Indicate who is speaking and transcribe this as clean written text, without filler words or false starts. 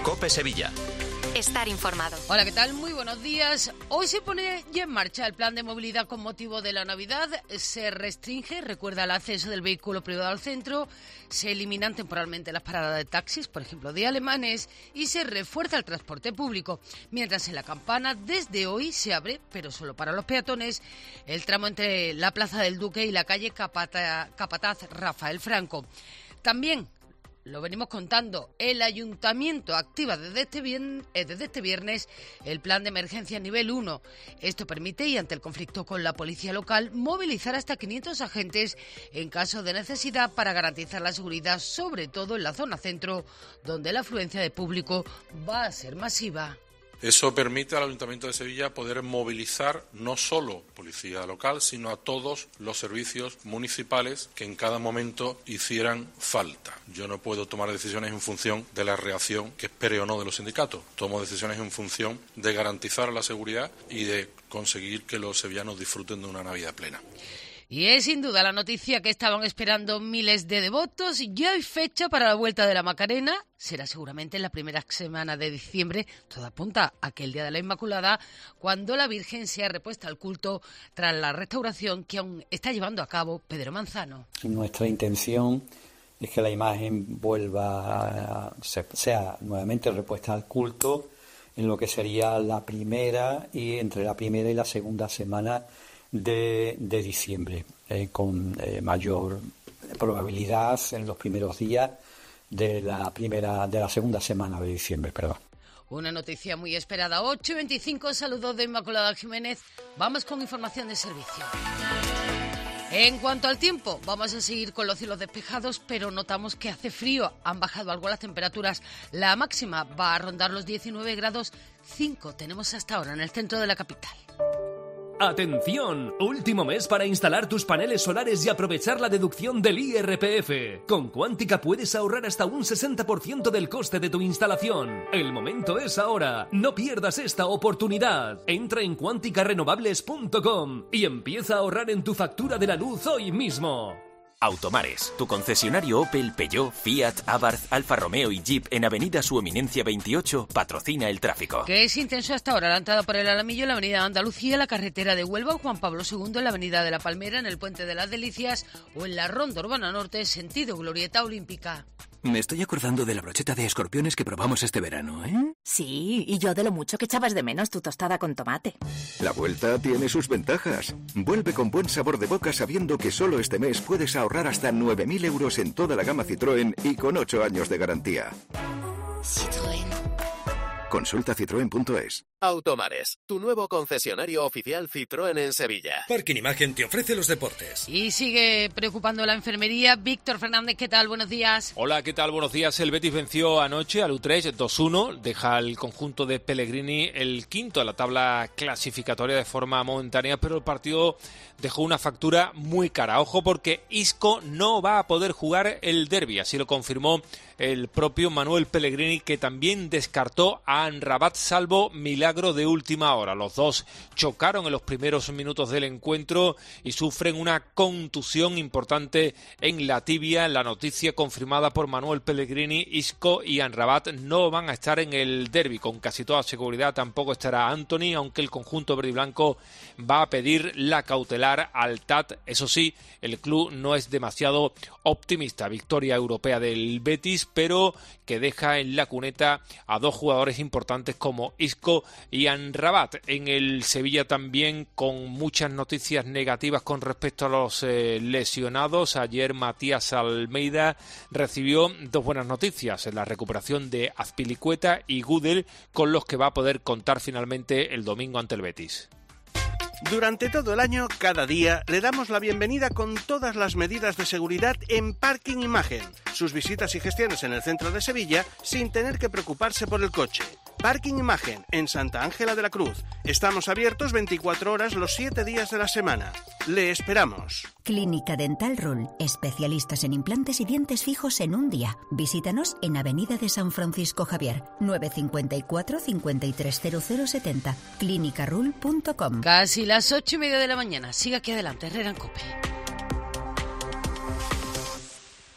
Speaker 1: COPE Sevilla.
Speaker 2: Estar informado.
Speaker 3: Hola, ¿qué tal? Muy buenos días. Hoy se pone ya en marcha el plan de movilidad con motivo de la Navidad. Se restringe, recuerda, el acceso del vehículo privado al centro, se eliminan temporalmente las paradas de taxis, por ejemplo, de alemanes, y se refuerza el transporte público. Mientras en La Campana, desde hoy, se abre, pero solo para los peatones, el tramo entre la Plaza del Duque y la calle Capataz Rafael Franco. También, lo venimos contando, el Ayuntamiento activa desde este viernes el plan de emergencia nivel 1. Esto permite, y ante el conflicto con la policía local, movilizar hasta 500 agentes en caso de necesidad para garantizar la seguridad, sobre todo en la zona centro, donde la afluencia de público va a ser masiva.
Speaker 4: Eso permite al Ayuntamiento de Sevilla poder movilizar no solo policía local, sino a todos los servicios municipales que en cada momento hicieran falta. Yo no puedo tomar decisiones en función de la reacción que espere o no de los sindicatos. Tomo decisiones en función de garantizar la seguridad y de conseguir que los sevillanos disfruten de una Navidad plena.
Speaker 3: Y es sin duda la noticia que estaban esperando miles de devotos. Ya hay fecha para la Vuelta de la Macarena. Será seguramente en la primera semana de diciembre. Todo apunta a que el Día de la Inmaculada, cuando la Virgen sea repuesta al culto tras la restauración que aún está llevando a cabo Pedro Manzano.
Speaker 5: Nuestra intención es que la imagen sea nuevamente repuesta al culto en lo que sería entre la primera y la segunda semana de diciembre, con mayor probabilidad en los primeros días de la segunda semana de diciembre, perdón.
Speaker 3: Una noticia muy esperada. 8:25, saludos de Inmaculada Jiménez. Vamos con información de servicio. En cuanto al tiempo, vamos a seguir con los cielos despejados, pero notamos que hace frío. Han bajado algo las temperaturas. La máxima va a rondar los 19 grados 5. Tenemos hasta ahora en el centro de la capital.
Speaker 6: ¡Atención! Último mes para instalar tus paneles solares y aprovechar la deducción del IRPF. Con Quántica puedes ahorrar hasta un 60% del coste de tu instalación. El momento es ahora. No pierdas esta oportunidad. Entra en quanticarenovables.com y empieza a ahorrar en tu factura de la luz hoy mismo.
Speaker 1: Automares, tu concesionario Opel, Peugeot, Fiat, Abarth, Alfa Romeo y Jeep en Avenida Su Eminencia 28 patrocina el tráfico.
Speaker 3: Que es intenso hasta ahora la entrada por el Alamillo en la Avenida de Andalucía, la carretera de Huelva, Juan Pablo II en la Avenida de la Palmera, en el Puente de las Delicias o en la Ronda Urbana Norte, sentido Glorieta Olímpica.
Speaker 7: Me estoy acordando de la brocheta de escorpiones que probamos este verano, ¿eh?
Speaker 2: Sí, y yo de lo mucho que echabas de menos tu tostada con tomate.
Speaker 8: La vuelta tiene sus ventajas. Vuelve con buen sabor de boca sabiendo que solo este mes puedes ahorrar hasta 9.000 euros en toda la gama Citroën y con 8 años de garantía.
Speaker 2: Citroën.
Speaker 8: Consulta citroen.es.
Speaker 9: Automares, tu nuevo concesionario oficial Citroën en Sevilla.
Speaker 10: Parking Imagen te ofrece los deportes.
Speaker 3: Y sigue preocupando la enfermería. Víctor Fernández, ¿qué tal? Buenos días.
Speaker 11: Hola, ¿qué tal? Buenos días. El Betis venció anoche al Utrecht 2-1. Deja al conjunto de Pellegrini el quinto de la tabla clasificatoria de forma momentánea, pero el partido dejó una factura muy cara. Ojo, porque Isco no va a poder jugar el derbi. Así lo confirmó el propio Manuel Pellegrini, que también descartó a Amrabat salvo milagro de última hora. Los dos chocaron en los primeros minutos del encuentro y sufren una contusión importante en la tibia. La noticia confirmada por Manuel Pellegrini: Isco y Amrabat no van a estar en el derbi. Con casi toda seguridad tampoco estará Antony, aunque el conjunto verde y blanco va a pedir la cautelar al TAT. Eso sí, el club no es demasiado optimista. Victoria europea del Betis, pero que deja en la cuneta a dos jugadores importantes como Isco y Amrabat. En el Sevilla también con muchas noticias negativas con respecto a los lesionados. Ayer Matías Almeida recibió dos buenas noticias: la recuperación de Azpilicueta y Gudel, con los que va a poder contar finalmente el domingo ante el Betis.
Speaker 12: Durante todo el año, cada día, le damos la bienvenida con todas las medidas de seguridad en Parking Imagen. Sus visitas y gestiones en el centro de Sevilla sin tener que preocuparse por el coche. Parking Imagen, en Santa Ángela de la Cruz. Estamos abiertos 24 horas los 7 días de la semana. Le esperamos.
Speaker 13: Clínica Dental Rul, especialistas en implantes y dientes fijos en un día. Visítanos en Avenida de San Francisco Javier, 954 530070, clinicarul.com.
Speaker 3: Casi las 8:30 de la mañana. Sigue aquí adelante, Herrera en COPE.